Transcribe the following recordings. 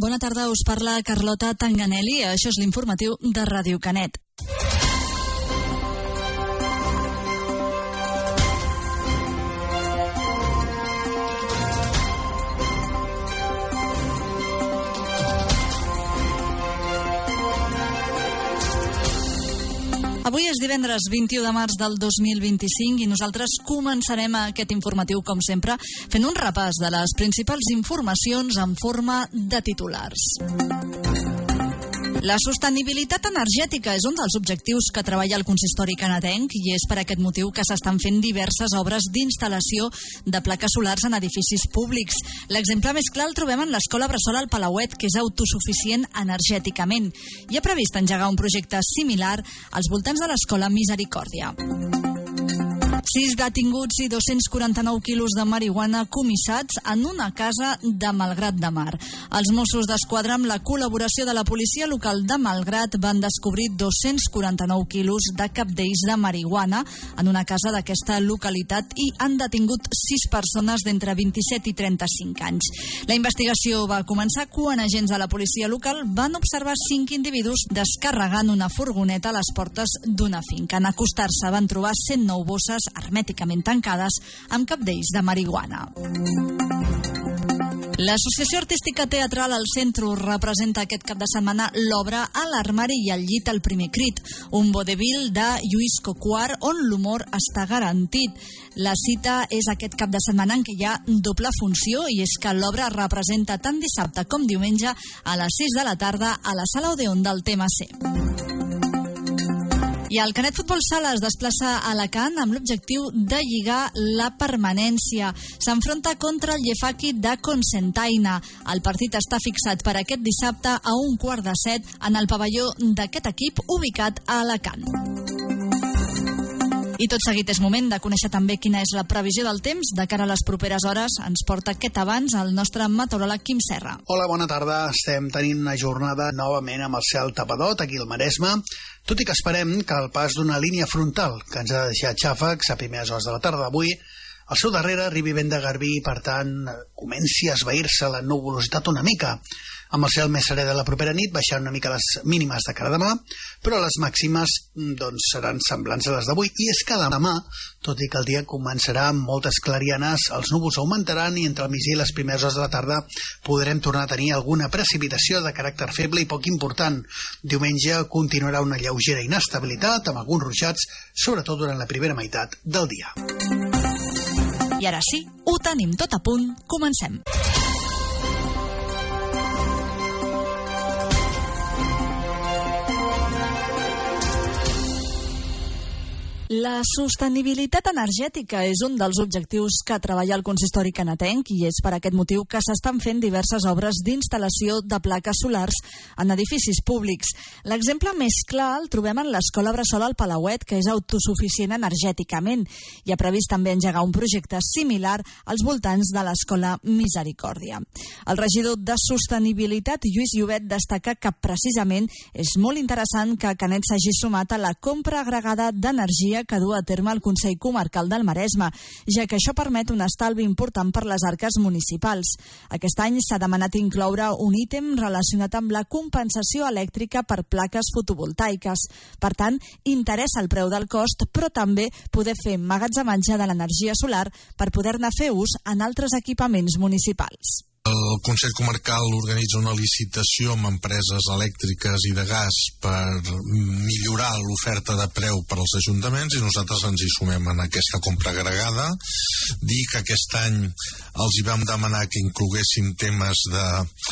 Bona tarda, us parla Carlota Tanganelli. Això és l'informatiu de Ràdio Canet. Avui és divendres 21 de març del 2025 i nosaltres començarem aquest informatiu, com sempre, fent un repàs de les principals informacions en forma de titulars. La sostenibilitat energètica és un dels objectius que treballa el consistori canadenc i és per aquest motiu que s'estan fent diverses obres d'instal·lació de plaques solars en edificis públics. L'exemple més clar el trobem en l'escola Bressol al Palauet, que és autosuficient energèticament, i ha previst engegar un projecte similar als voltants de l'escola Misericòrdia. 6 detinguts i 249 quilos de marihuana comissats en una casa de Malgrat de Mar. Els Mossos d'Esquadra, amb la col·laboració de la policia local de Malgrat, van descobrir 249 quilos de cabdells de marihuana en una casa d'aquesta localitat i han detingut 6 persones d'entre 27 i 35 anys. La investigació va començar quan agents de la policia local van observar 5 individus descarregant una furgoneta a les portes d'una finca. En acostar-se van trobar 109 bosses hermèticament tancades amb cabdells de marihuana. L'Associació Artística Teatral al Centro representa aquest cap de setmana l'obra A l'armari i al llit el primer crit, un vodevil de Lluís Coquart on l'humor està garantit. La cita és aquest cap de setmana en què hi ha doble funció i és que l'obra representa tant dissabte com diumenge a les 6 de la tarda a la Sala Odeon del TMC. I el Canet Futbol Sala es desplaça a Alacant amb l'objectiu de lligar la permanència. S'enfronta contra el Llefaqui de Cocentaina. El partit està fixat per aquest dissabte a 6:15 en el pavelló d'aquest equip ubicat a Alacant. I tot seguit és moment de conèixer també quina és la previsió del temps de cara a les properes hores. Ens porta aquest abans el nostre meteoròleg Quim Serra. Hola, bona tarda. Estem tenint una jornada novament amb el cel tapadot aquí al Maresme, tot i que esperem que al pas d'una línia frontal que ens ha deixat xàfecs a primeres hores de la tarda d'avui, al seu darrere arribi vent de garbí i, per tant, comenci a esvair-se la nuvolositat una mica. Amb el cel més serè de la propera nit baixaran una mica les mínimes de cara a demà, però les màximes seran semblants a les d'avui. I és que demà, tot i que el dia començarà amb moltes clarianes, els núvols augmentaran i entre el migdia i les primeres hores de la tarda podrem tornar a tenir alguna precipitació de caràcter feble i poc important. Diumenge continuarà una lleugera inestabilitat amb alguns ruixats, sobretot durant la primera meitat del dia. I ara sí, ho tenim tot a punt, comencem. La sostenibilitat energètica és un dels objectius que treballa el consistori canadenc i és per aquest motiu que s'estan fent diverses obres d'instal·lació de plaques solars en edificis públics. L'exemple més clar el trobem en l'escola Bressol al Palauet, que és autosuficient energèticament i ha previst també engegar un projecte similar als voltants de l'escola Misericòrdia. El regidor de Sostenibilitat, Lluís Llobet, destaca que precisament és molt interessant que Canet s'hagi sumat a la compra agregada d'energia que du a terme el Consell Comarcal del Maresme, ja que això permet un estalvi important per les arques municipals. Aquest any s'ha demanat incloure un ítem relacionat amb la compensació elèctrica per plaques fotovoltaiques. Per tant, interessa el preu del cost, però també poder fer emmagatzematge de l'energia solar per poder-ne fer ús en altres equipaments municipals. El Consell Comarcal organitza una licitació amb empreses elèctriques i de gas per millorar l'oferta de preu per als ajuntaments i nosaltres ens hi sumem en aquesta compra agregada. Dir que aquest any els hi vam demanar que incloguéssim temes de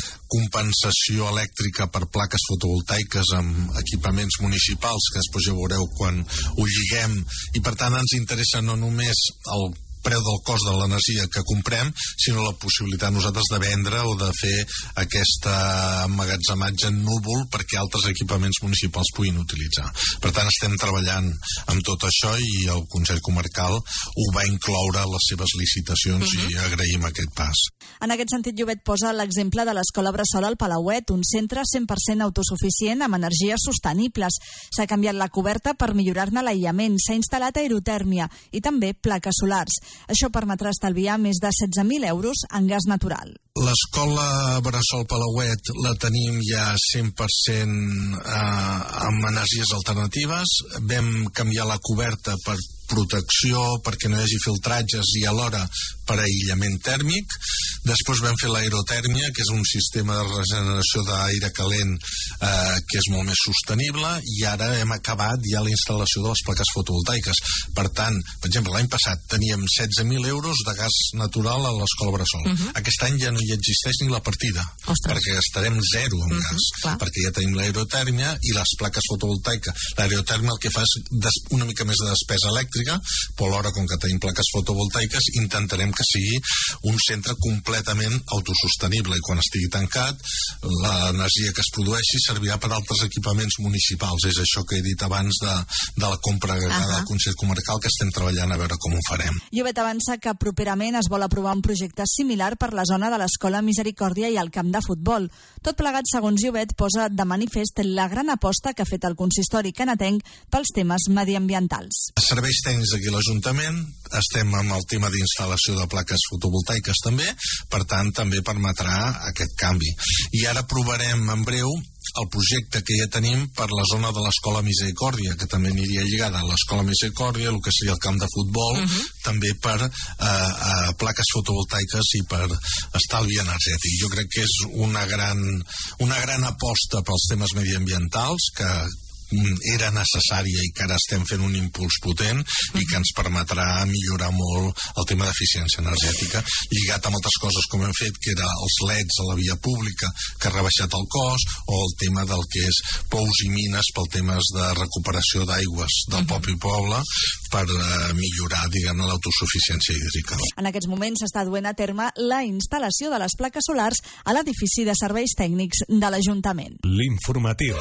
compensació elèctrica per plaques fotovoltaiques amb equipaments municipals, que després ja veureu quan ho lliguem, i per tant ens interessa no només el preu del cost de l'energia que comprem, sinó la possibilitat nosaltres de vendre o de fer aquest emmagatzematge en núvol perquè altres equipaments municipals puguin utilitzar. Per tant, estem treballant amb tot això i el Consell Comarcal ho va incloure a les seves licitacions i agraïm aquest pas. En aquest sentit, Llobet posa l'exemple de l'escola Bressol al Palauet, un centre 100% autosuficient amb energies sostenibles. S'ha canviat la coberta per millorar-ne l'aïllament, s'ha instal·lat aerotèrmia i també plaques solars. Això permetrà estalviar més de 16.000 euros en gas natural. L'escola Bressol Palauet la tenim ja 100% amb energies alternatives. Vam canviar la coberta per protecció, perquè no hi hagi filtratges i alhora per aïllament tèrmic. Després vam fer l'aerotèrmia, que és un sistema de regeneració d'aire calent que és molt més sostenible, i ara hem acabat ja la instal·lació de les plaques fotovoltaiques. Per tant, per exemple, l'any passat teníem 16.000 euros de gas natural a l'escola Bressol. Aquest any ja no hi existeix ni la partida, perquè estarem zero en gas, perquè ja tenim l'aerotèrmia i les plaques fotovoltaiques. L'aerotèrmia el que fa és una mica més de despesa elèctrica, però alhora, com que tenim plaques fotovoltaiques, intentarem que sigui un centre completament autosostenible, i quan estigui tancat l'energia que es produeixi servirà per altres equipaments municipals. És això que he dit abans de la compra agregada del Consell Comarcal, que estem treballant a veure com ho farem. Llobet avança que properament es vol aprovar un projecte similar per la zona de l'Escola Misericòrdia i el camp de futbol. Tot plegat, segons Llobet, posa de manifest la gran aposta que ha fet el consistori canatenc pels temes mediambientals. Serveis tècnics aquí a l'Ajuntament, estem amb el tema d'instal·lació de plaques fotovoltaiques també, per tant també permetrà aquest canvi. I ara provarem en breu el projecte que ja tenim per la zona de l'Escola Misericòrdia, que també aniria lligada a l'Escola Misericòrdia, el que seria el camp de futbol, també per plaques fotovoltaiques i per estalvi energètic. Jo crec que és una gran aposta pels temes mediambientals, que era necessària i que ara estem fent un impuls potent i que ens permetrà millorar molt el tema d'eficiència energètica, lligat amb altres coses com hem fet, que era els LEDs a la via pública, que ha rebaixat el cost, o el tema del que és pous i mines pel temes de recuperació d'aigües del propi poble per millorar, diguem-ne, l'autosuficiència hídrica. En aquests moments s'està duent a terme la instal·lació de les plaques solars a l'edifici de serveis tècnics de l'Ajuntament. L'informatiu.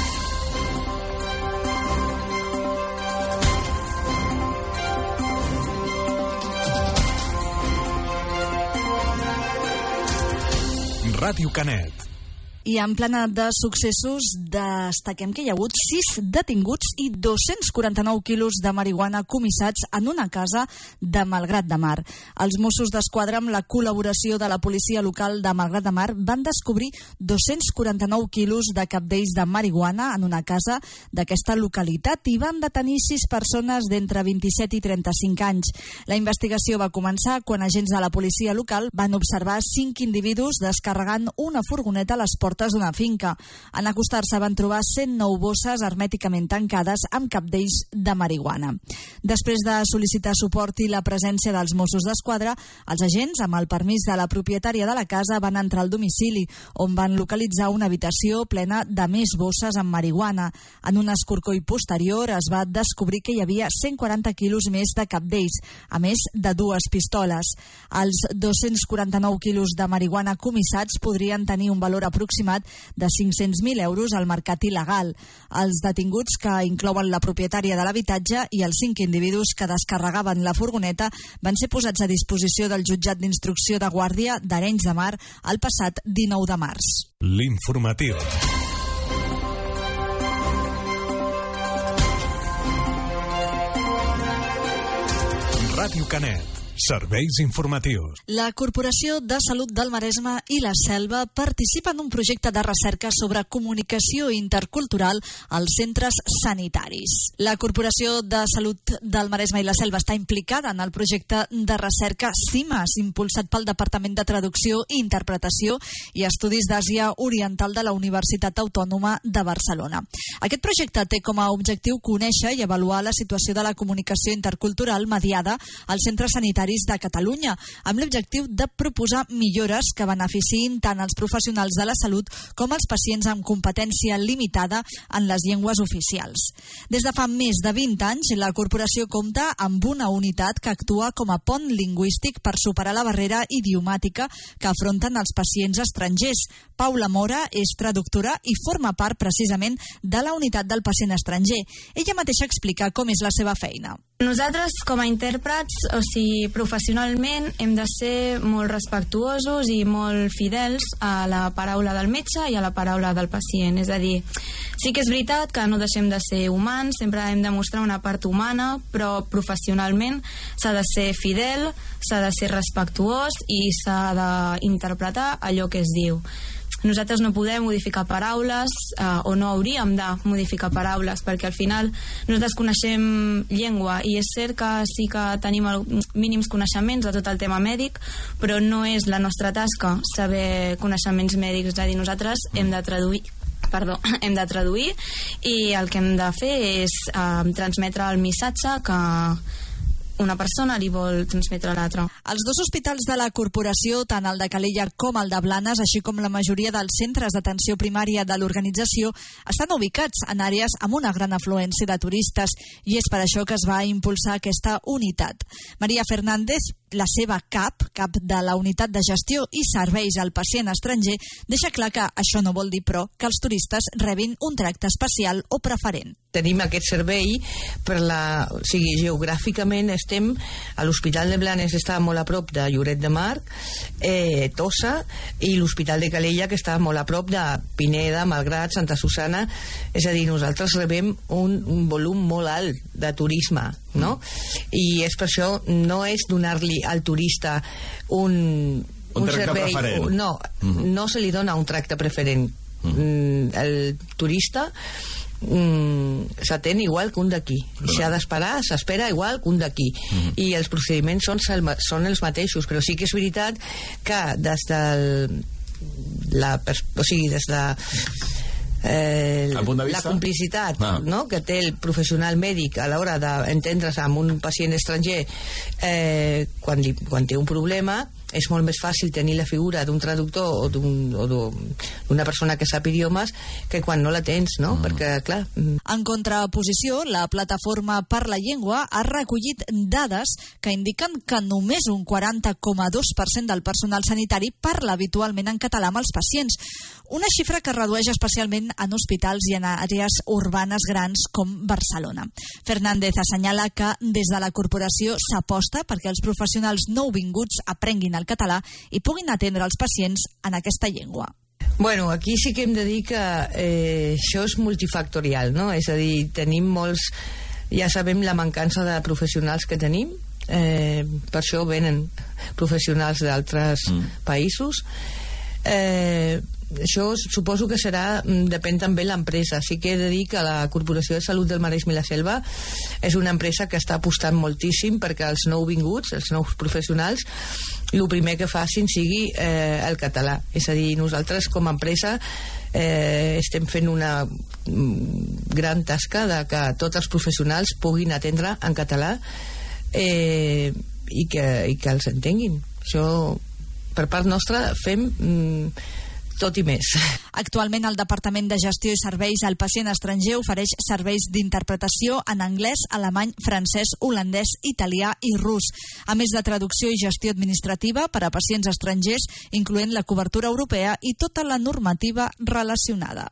Ràdio Canet. I en plana de successos destaquem que hi ha hagut 6 detinguts i 249 quilos de marihuana comissats en una casa de Malgrat de Mar. Els Mossos d'Esquadra, amb la col·laboració de la policia local de Malgrat de Mar, van descobrir 249 quilos de cabdells de marihuana en una casa d'aquesta localitat i van detenir 6 persones d'entre 27 i 35 anys. La investigació va començar quan agents de la policia local van observar 5 individus descarregant una furgoneta a les portes d'una finca. En acostar-se van trobar 109 bosses hermèticament tancades amb cabdells de marihuana. Després de sol·licitar suport i la presència dels Mossos d'Esquadra, els agents, amb el permís de la propietària de la casa, van entrar al domicili, on van localitzar una habitació plena de més bosses amb marihuana. En un escorcoll posterior es va descobrir que hi havia 140 quilos més de cabdells, a més de 2 pistoles. Els 249 quilos de marihuana comissats podrien tenir un valor aproximat de 500.000 euros al mercat il·legal. Els detinguts, que inclouen la propietària de l'habitatge i els 5 individus que descarregaven la furgoneta, van ser posats a disposició del jutjat d'instrucció de Guàrdia d'Arenys de Mar el passat 19 de març. L'informatiu. Ràdio Canet. Serveis informatius. La Corporació de Salut del Maresme i la Selva participen en un projecte de recerca sobre comunicació intercultural als centres sanitaris. La Corporació de Salut del Maresme i la Selva està implicada en el projecte de recerca CIMAS, impulsat pel Departament de Traducció i Interpretació i Estudis d'Àsia Oriental de la Universitat Autònoma de Barcelona. Aquest projecte té com a objectiu conèixer i avaluar la situació de la comunicació intercultural mediada als centres sanitaris de Catalunya, amb l'objectiu de proposar millores que beneficiïn tant els professionals de la salut com els pacients amb competència limitada en les llengües oficials. Des de fa més de 20 anys, la corporació compta amb una unitat que actua com a pont lingüístic per superar la barrera idiomàtica que afronten els pacients estrangers. Paula Mora és traductora i forma part precisament de la unitat del pacient estranger. Ella mateixa explica com és la seva feina. Nosaltres, com a intèrprets, o sigui, professionalment, hem de ser molt respectuosos i molt fidels a la paraula del metge i a la paraula del pacient. És a dir, sí que és veritat que no deixem de ser humans, sempre hem de mostrar una part humana, però professionalment s'ha de ser fidel, s'ha de ser respectuós i s'ha d'interpretar allò que es diu. Nosaltres no podem modificar paraules o no hauríem de modificar paraules perquè al final nosaltres coneixem llengua i és cert que sí que tenim mínims coneixements de tot el tema mèdic, però no és la nostra tasca saber coneixements mèdics, és a dir, nosaltres hem de traduir i el que hem de fer és transmetre el missatge que una persona li vol transmetre a l'altra. Els dos hospitals de la corporació, tant el de Calella com el de Blanes, així com la majoria dels centres d'atenció primària de l'organització, estan ubicats en àrees amb una gran afluència de turistes i és per això que es va impulsar aquesta unitat. Maria Fernández, la seva cap de la unitat de gestió i serveis al pacient estranger, deixa clar que això no vol dir, però, que els turistes rebin un tracte especial o preferent. Tenim aquest servei o sigui, geogràficament estem a l'Hospital de Blanes, està molt a prop de Lloret de Mar, Tossa, i l'Hospital de Calella, que està molt a prop de Pineda, Malgrat, Santa Susana. És a dir, nosaltres rebem un volum molt alt de turisme, no? I és per això, no és donar-li al turista un servei preferent. No se li dona un tracte preferent. El turista s'atén igual que un d'aquí. Si ha d'esperar, s'espera igual que un d'aquí. I els procediments són els mateixos, però sí que és veritat que des de la complicitat que té el professional mèdic a l'hora d'entendre's amb un pacient estranger quan té un problema, és molt més fàcil tenir la figura d'un traductor o d'una persona que sap idiomes que quan no la tens, no? Perquè, clar... En contraposició, la Plataforma per la Llengua ha recollit dades que indiquen que només un 40,2% del personal sanitari parla habitualment en català amb els pacients, una xifra que redueix especialment en hospitals i en àrees urbanes grans com Barcelona. Fernández assenyala que des de la corporació s'aposta perquè els professionals nouvinguts aprenguin el català i puguin atendre els pacients en aquesta llengua. Bueno, aquí sí que hem de dir que això és multifactorial, no? És a dir, tenim molts... Ja sabem la mancança de professionals que tenim, per això venen professionals d'altres països. Això suposo que depèn també de l'empresa. Sí que he de dir que la Corporació de Salut del Maresme i la Selva és una empresa que està apostant moltíssim perquè els nouvinguts, els nous professionals, el primer que facin sigui el català. És a dir, nosaltres com a empresa estem fent una gran tasca de que tots els professionals puguin atendre en català i que els entenguin. Això, per part nostra, fem tot i més. Actualment el Departament de Gestió i Serveis al Pacient Estranger ofereix serveis d'interpretació en anglès, alemany, francès, holandès, italià i rus, a més de traducció i gestió administrativa per a pacients estrangers, incloent la cobertura europea i tota la normativa relacionada.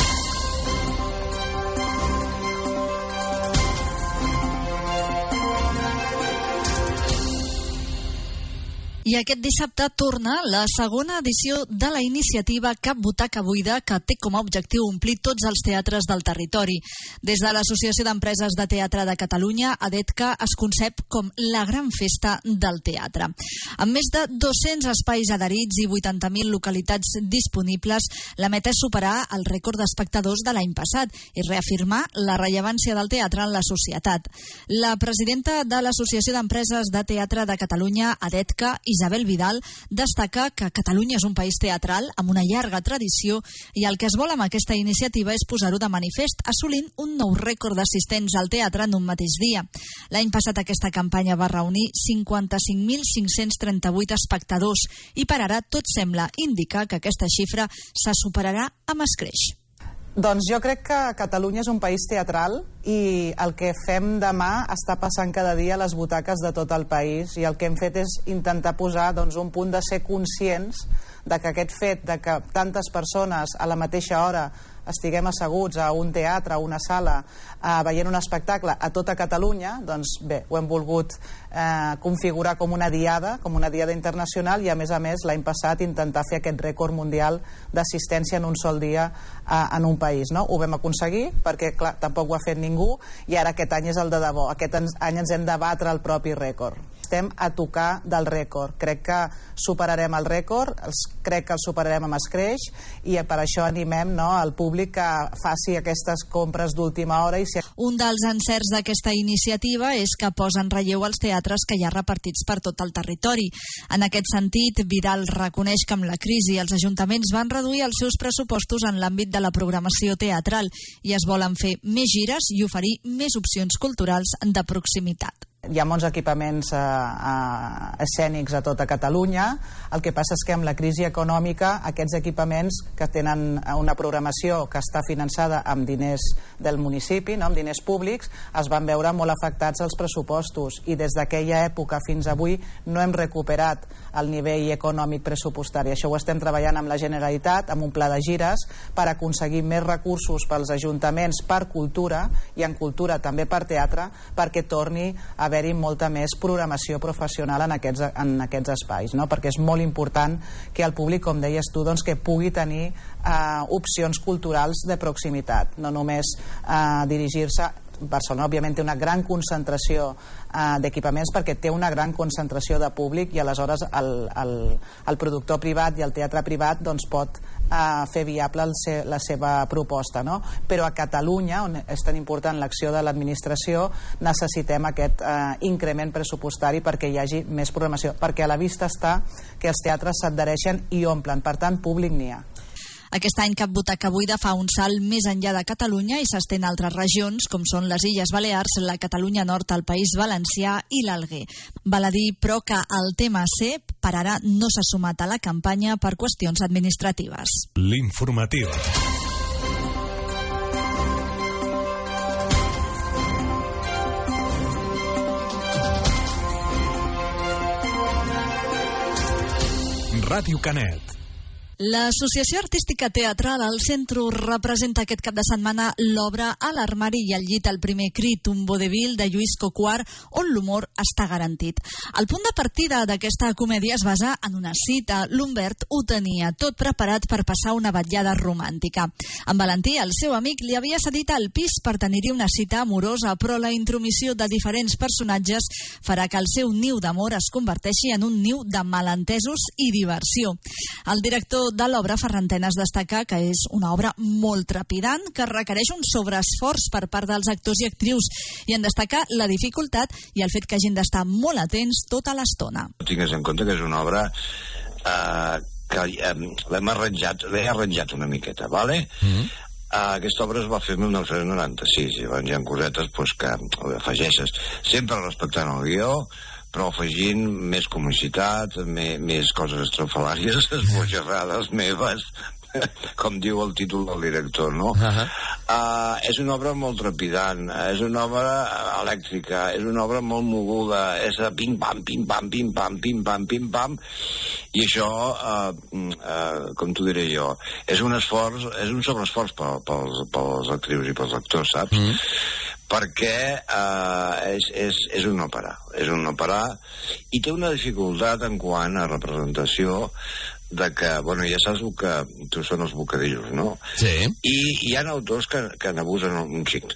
I aquest dissabte torna la segona edició de la iniciativa Cap Butaca Buida, que té com a objectiu omplir tots els teatres del territori. Des de l'Associació d'Empreses de Teatre de Catalunya, ADETCA, es concep com la gran festa del teatre. Amb més de 200 espais adherits i 80.000 localitats disponibles, la meta és superar el rècord d'espectadors de l'any passat i reafirmar la rellevància del teatre en la societat. La presidenta de l'Associació d'Empreses de Teatre de Catalunya, ADETCA, Isabel Vidal, destaca que Catalunya és un país teatral amb una llarga tradició i el que es vol amb aquesta iniciativa és posar-ho de manifest, assolint un nou rècord d'assistents al teatre en un mateix dia. L'any passat aquesta campanya va reunir 55.538 espectadors i per ara tot sembla indicar que aquesta xifra se superarà amb escreix. Doncs jo crec que Catalunya és un país teatral i el que fem demà està passant cada dia a les butaques de tot el país i el que hem fet és intentar posar un punt de ser conscients de que aquest fet de que tantes persones a la mateixa hora estiguem asseguts a un teatre, a una sala, veient un espectacle a tota Catalunya, doncs bé, ho hem volgut configurar com una diada internacional i a més l'any passat intentar fer aquest rècord mundial d'assistència en un sol dia en un país, no? Ho vam aconseguir perquè clar, tampoc ho ha fet ningú i ara aquest any és el de debò, aquest any ens hem de batre el propi rècord. Estem a tocar del rècord. Crec que superarem el rècord, crec que el superarem amb escreix i per això animem, no, al públic que faci aquestes compres d'última hora. Un dels encerts d'aquesta iniciativa és que posa en relleu els teatres que hi ha repartits per tot el territori. En aquest sentit, Vidal reconeix que amb la crisi els ajuntaments van reduir els seus pressupostos en l'àmbit de la programació teatral i es volen fer més gires i oferir més opcions culturals de proximitat. Hi ha molts equipaments escènics a tota Catalunya. El que passa és que amb la crisi econòmica aquests equipaments que tenen una programació que està finançada amb diners del municipi, no, amb diners públics, es van veure molt afectats els pressupostos i des d'aquella època fins avui no hem recuperat el nivell econòmic pressupostari. Això ho estem treballant amb la Generalitat, amb un pla de gires per aconseguir més recursos pels ajuntaments per cultura i en cultura també per teatre perquè torni a haver-hi molta més programació professional en aquests espais, no? Perquè és molt important que el públic, com deies tu, doncs, que pugui tenir opcions culturals de proximitat, no només dirigir-se. Barcelona, òbviament, té una gran concentració d'equipaments perquè té una gran concentració de públic i aleshores el productor privat i el teatre privat doncs, pot fer viable la seva proposta, no? Però a Catalunya, on és tan important l'acció de l'administració, necessitem aquest increment pressupostari perquè hi hagi més programació, perquè a la vista està que els teatres s'adhereixen i omplen, per tant, públic n'hi ha. Aquest any Cap Butaca Buida fa un salt més enllà de Catalunya i s'estén a altres regions, com són les Illes Balears, la Catalunya Nord, el País Valencià i l'Alguer. Val a dir, però, que el tema C per ara no s'ha sumat a la campanya per qüestions administratives. L'informatiu. Ràdio Canet. L'Associació Artística Teatral al Centro representa aquest cap de setmana l'obra A l'armari i al llit el primer crit, un vodevil de Lluís Coquart, on l'humor està garantit. El punt de partida d'aquesta comèdia es basa en una cita. L'Humbert ho tenia tot preparat per passar una vetllada romàntica. En Valentí, el seu amic, li havia cedit el pis per tenir-hi una cita amorosa, però la intromissió de diferents personatges farà que el seu niu d'amor es converteixi en un niu de malentesos i diversió. El director de l'obra, Ferran Tenes, destaca que és una obra molt trepidant que requereix un sobreesforç per part dels actors i actrius i en destaca la dificultat i el fet que hagin d'estar molt atents tota l'estona. Tingues en compte que és una obra que l'he arranjat una miqueta, ¿vale? Aquesta obra es va fer en 1996 i hi ha cosetes que afegeixes, sempre respectant el guió, però afegint més comicitat, més coses estrafalàries, esbojarrades meves, com diu el títol del director, no? És una obra molt trepidant, és una obra elèctrica, és una obra molt moguda, és de pim-pam, pim-pam, pim-pam, pim-pam, pim-pam, i això, com t'ho diré jo, és un sobreesforç pels actrius i pels actors, saps? Perquè és un òpera i té una dificultat en quant a representació de que, ja saps que tu són els bocadillos, no? Sí. I hi ha autors que n'abusen un xic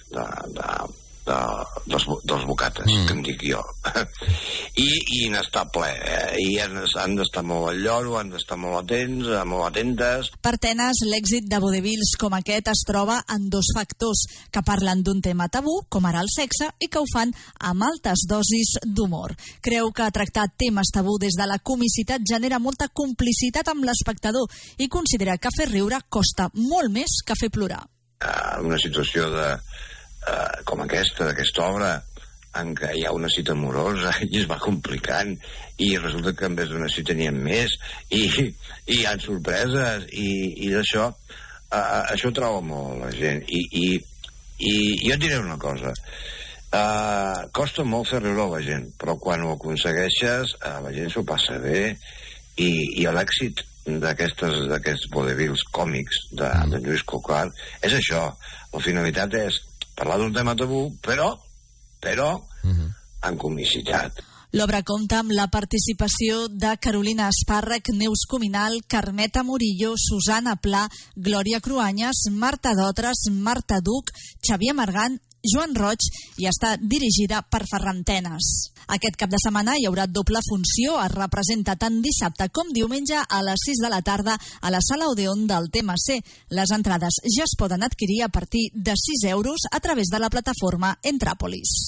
dels bocates, que en dic jo. I n'està ple, i han d'estar molt al lloro, han d'estar molt atents, molt atentes. Per Tenes, l'èxit de vodevils com aquest es troba en dos factors, que parlen d'un tema tabú, com ara el sexe, i que ho fan amb altes dosis d'humor. Creu que tractar temes tabú des de la comicitat genera molta complicitat amb l'espectador i considera que fer riure costa molt més que fer plorar. Una situació com aquesta obra, en què hi ha una cita amorosa i es va complicant i resulta que en vez d'una cita n'hi ha més i hi ha sorpreses i d'això això troba molt la gent i jo et diré una cosa, costa molt fer riure a la gent, però quan ho aconsegueixes la gent s'ho passa bé i l'èxit d'aquests vodevils còmics de Lluís Cocar és això. La finalitat és parlar d'un tema tabú, però amb comicitat. L'obra compta amb la participació de Carolina Espàrrec, Neus Cuminal, Carmeta Murillo, Susana Pla, Glòria Cruanyes, Marta Dotres, Marta Duc, Xavier Margant, Joan Roig i està dirigida per Ferran Tenes. Aquest cap de setmana hi haurà doble funció. Es representa tant dissabte com diumenge a les 6 de la tarda a la Sala Odeon del TMC. Les entrades ja es poden adquirir a partir de 6 euros a través de la plataforma Entràpolis.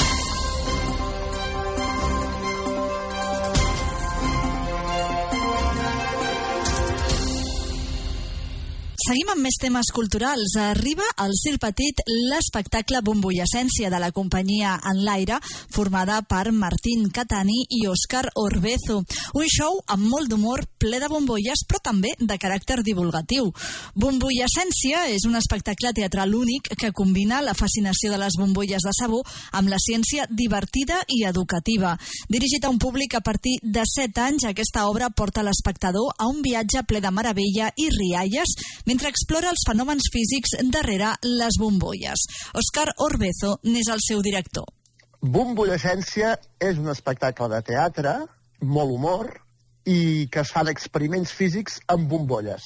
Seguim amb més temes culturals. Arriba al Circ Petit l'espectacle Bombollescència de la companyia Enlaire, formada per Martín Catani i Òscar Orbezo. Un show amb molt d'humor, ple de bombolles, però també de caràcter divulgatiu. Bombollescència és un espectacle teatral únic que combina la fascinació de les bombolles de sabó amb la ciència divertida i educativa. Dirigit a un públic a partir de 7 anys, aquesta obra porta l'espectador a un viatge ple de meravella i rialles, mentre explora els fenòmens físics darrere les bombolles. Òscar Orbezo n'és el seu director. Bombollescència és un espectacle de teatre, molt humor, i que es fa d'experiments físics amb bombolles.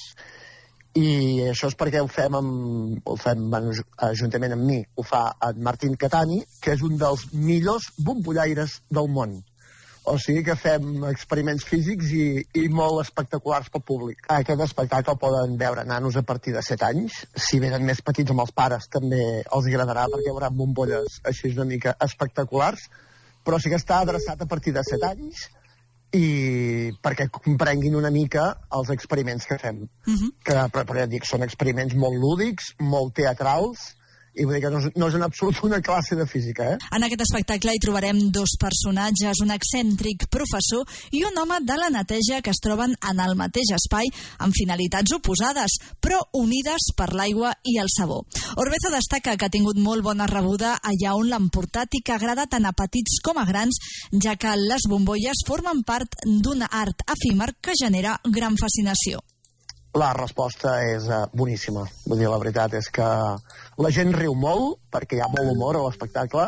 I això és perquè ho fem juntament amb mi, ho fa en Martín Catani, que és un dels millors bombollaires del món. O sigui que fem experiments físics i molt espectaculars pel públic. Aquest espectacle el poden veure nanos a partir de 7 anys. Si venen més petits amb els pares també els agradarà, perquè hi haurà bombolles així una mica espectaculars, però sí que està adreçat a partir de 7 anys i perquè comprenguin una mica els experiments que fem. Que, però ja dic, són experiments molt lúdics, molt teatrals, i vull dir que no és en absolut una classe de física, En aquest espectacle hi trobarem 2 personatges, un excèntric professor i un home de la neteja que es troben en el mateix espai amb finalitats oposades, però unides per l'aigua i el sabó. Orbezo destaca que ha tingut molt bona rebuda allà on l'han portat i que agrada tant a petits com a grans, ja que les bombolles formen part d'un art efímer que genera gran fascinació. La resposta és boníssima. Vull dir, la veritat és que la gent riu molt, perquè hi ha molt humor a l'espectacle,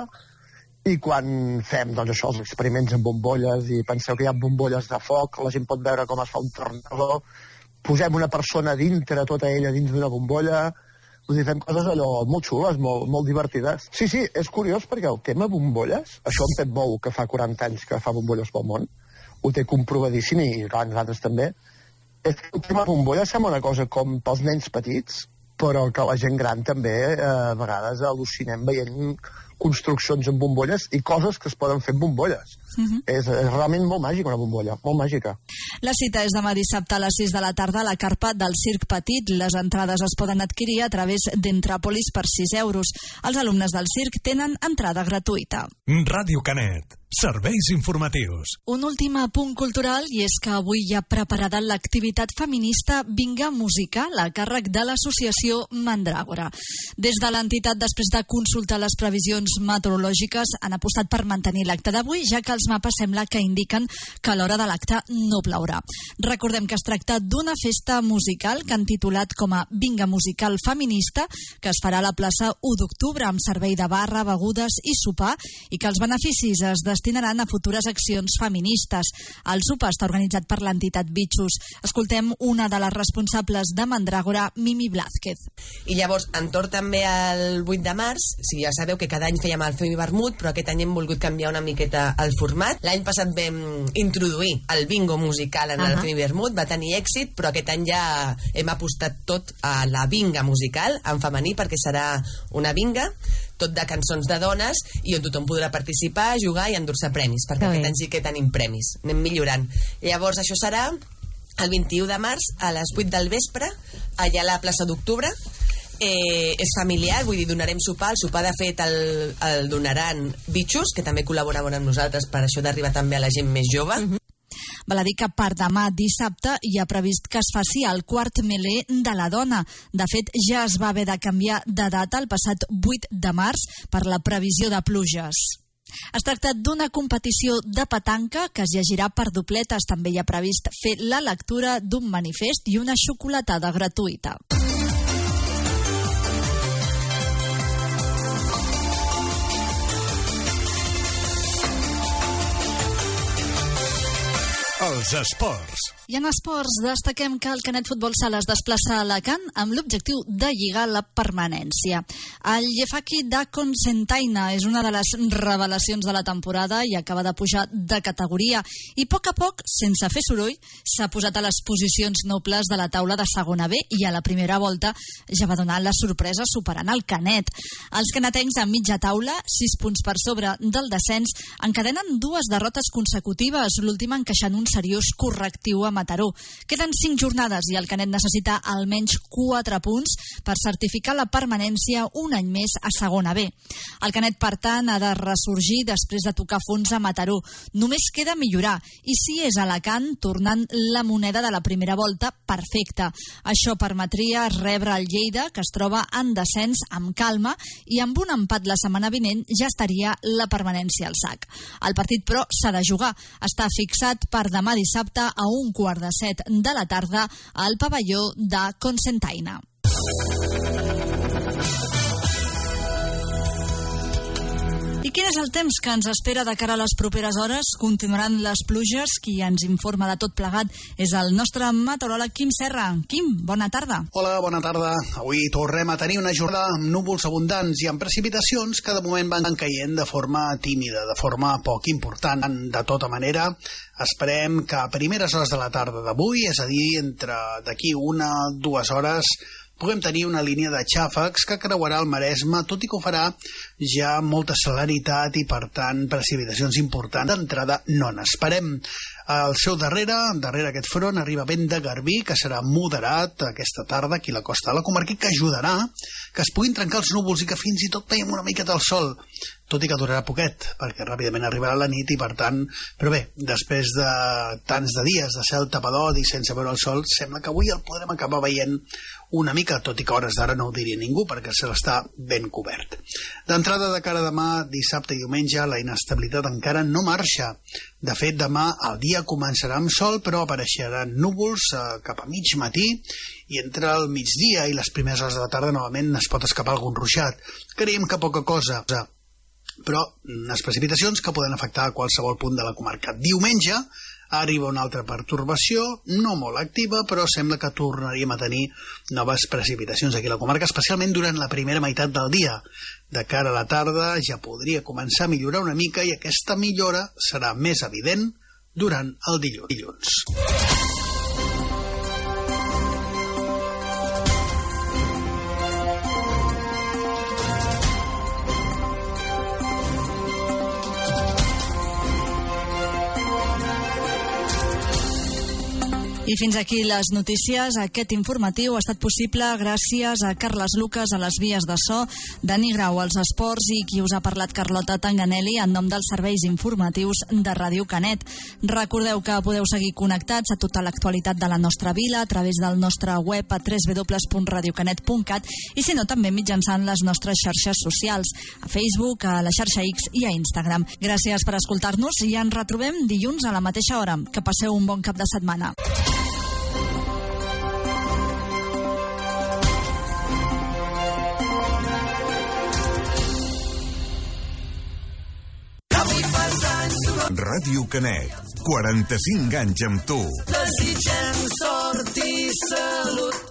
i quan fem, doncs això, els experiments amb bombolles, i penseu que hi ha bombolles de foc, la gent pot veure com es fa un tornado, posem una persona dintre, tota ella dins d'una bombolla, vull dir, fem coses allò molt xules, molt divertides. Sí, és curiós, perquè el tema bombolles, això en Pep Bou, que fa 40 anys que fa bombolles pel món, ho té comprovadíssim, i clar, nosaltres també. És que el tema bombolla sembla una cosa com pels nens petits, però que la gent gran també a vegades al·lucinem veient construccions amb bombolles i coses que es poden fer amb bombolles. És realment molt màgica, una bombolla, molt màgica. La cita és demà dissabte a les 6 de la tarda a la carpa del Circ Petit. Les entrades es poden adquirir a través d'Entràpolis per 6 euros. Els alumnes del circ tenen entrada gratuïta. Ràdio Canet. Serveis informatius. Un últim apunt cultural, i és que avui hi ha preparada l'activitat feminista Vinga Musical a càrrec de l'associació Mandràgora. Des de l'entitat, després de consultar les previsions meteorològiques, han apostat per mantenir l'acte d'avui, ja que els mapes sembla que indiquen que a l'hora de l'acte no plourà. Recordem que es tracta d'una festa musical que han titulat com a Vinga Musical Feminista, que es farà a la plaça 1 d'octubre amb servei de barra, begudes i sopar, i que els beneficis es destinaran a futures accions feministes. El sopar està organitzat per l'entitat Bitxos. Escoltem una de les responsables de Mandràgora, Mimi Blázquez. I llavors, entorn també al 8 de març, ja sabeu que cada any fèiem el Femi Vermut, però aquest any hem volgut canviar una miqueta el format. L'any passat vam introduir el bingo musical en el Femi Vermut, va tenir èxit, però aquest any ja hem apostat tot a la vinga musical en femení, perquè serà una vinga tot de cançons de dones i on tothom podrà participar, jugar i endur-se premis, perquè aquest any sí que tenim premis, anem millorant. Llavors això serà el 21 de març a les 8 del vespre allà a la plaça d'Octubre. És familiar, vull dir, donarem sopar. El sopar de fet el donaran Bitxos, que també col·laboraven amb nosaltres per això d'arribar també a la gent més jove. Val a dir que per demà dissabte hi ha previst que es faci el quart melé de la dona. De fet, ja es va haver de canviar de data el passat 8 de març per la previsió de pluges. Es tracta d'una competició de petanca que es llegirà per dobletes. També hi ha previst fer la lectura d'un manifest i una xocolatada gratuïta. Els esports. I en esports destaquem que el Canet Futbol Sala es desplaça a Alacant amb l'objectiu de lligar la permanència. El Jefaki da Cocentaina és una de les revelacions de la temporada i acaba de pujar de categoria. I a poc, sense fer soroll, s'ha posat a les posicions nobles de la taula de segona B i a la primera volta ja va donar la sorpresa superant el Canet. Els canetencs a mitja taula, 6 punts per sobre del descens, encadenen 2 derrotes consecutives, l'última encaixant un seriós correctiu a Mataró. Queden 5 jornades i el Canet necessita almenys 4 punts per certificar la permanència un any més a segona B. El Canet, per tant, ha de ressorgir després de tocar fons a Mataró. Només queda millorar, i si és Alacant, tornant la moneda de la primera volta, perfecte. Això permetria rebre el Lleida, que es troba en descens amb calma, i amb un empat la setmana vinent ja estaria la permanència al sac. El partit, però, s'ha de jugar. Està fixat per demà dissabte a 1:15 de la tarda al pavelló de Cocentaina. I quin és el temps que ens espera de cara a les properes hores? Continuaran les pluges. Qui ens informa de tot plegat és el nostre meteoròleg Quim Serra. Quim, bona tarda. Hola, bona tarda. Avui tornem a tenir una jornada amb núvols abundants i amb precipitacions que de moment van caient de forma tímida, de forma poc important. De tota manera, esperem que a primeres hores de la tarda d'avui, és a dir, entre d'aquí 1 o 2 hores, puguem tenir una línia de xàfecs que creuarà el Maresme, tot i que ho farà ja amb molta celeritat i, per tant, precipitacions importants. D'entrada no n'esperem. Al seu darrere aquest front, arriba vent de Garbí, que serà moderat aquesta tarda aquí a la costa de la comarca, que ajudarà que es puguin trencar els núvols i que fins i tot veiem una miqueta el sol, tot i que durarà poquet, perquè ràpidament arribarà la nit i, per tant... Però bé, després de tants de dies de cel tapadot i sense veure el sol, sembla que avui el podrem acabar veient una mica, tot i que a hores d'ara no ho diria ningú, perquè se l'està ben cobert. D'entrada, de cara a demà, dissabte i diumenge, la inestabilitat encara no marxa. De fet, demà el dia començarà amb sol, però apareixeran núvols cap a mig matí, i entre el migdia i les primeres hores de la tarda novament es pot escapar algun ruixat. Creiem que poca cosa, però unes precipitacions que poden afectar a qualsevol punt de la comarca. Diumenge arriba una altra pertorbació, no molt activa, però sembla que tornaríem a tenir noves precipitacions aquí a la comarca, especialment durant la primera meitat del dia. De cara a la tarda ja podria començar a millorar una mica i aquesta millora serà més evident durant el dilluns. I fins aquí les notícies. Aquest informatiu ha estat possible gràcies a Carles Lucas a les vies de so, Dani Grau als esports i qui us ha parlat, Carlota Tanganelli, en nom dels serveis informatius de Ràdio Canet. Recordeu que podeu seguir connectats a tota l'actualitat de la nostra vila a través del nostre web a www.radiocanet.cat i si no també mitjançant les nostres xarxes socials, a Facebook, a la xarxa X i a Instagram. Gràcies per escoltar-nos i ens retrobem dilluns a la mateixa hora. Que passeu un bon cap de setmana. Ràdio Canet, 45 anys amb tu. Desitgem sort i salut.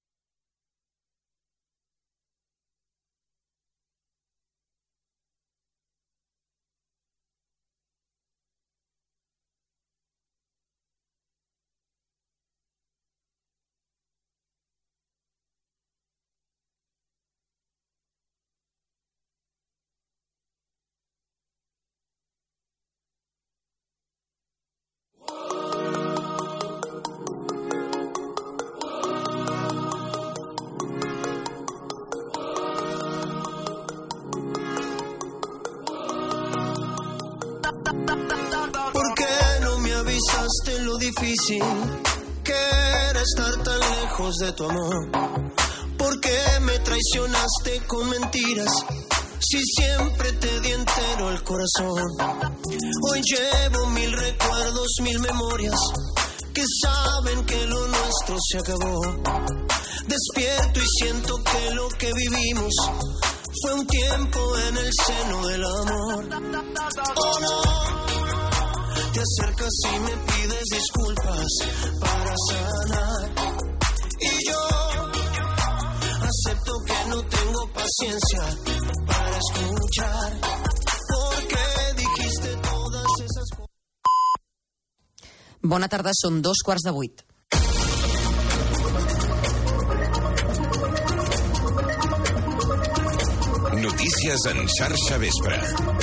Lo difícil que era estar tan lejos de tu amor. ¿Por qué me traicionaste con mentiras Si siempre te di entero el corazón. Hoy llevo 1000 recuerdos, 1000 memorias que saben que lo nuestro se acabó. Despierto y siento que lo que vivimos fue un tiempo en el seno del amor. Oh no, te acercas y me pides disculpas para sanar. Y yo acepto que no tengo paciencia para escuchar, porque dijiste todas esas cosas. Bona tarda, són 7:15. Notícies en xarxa vespre.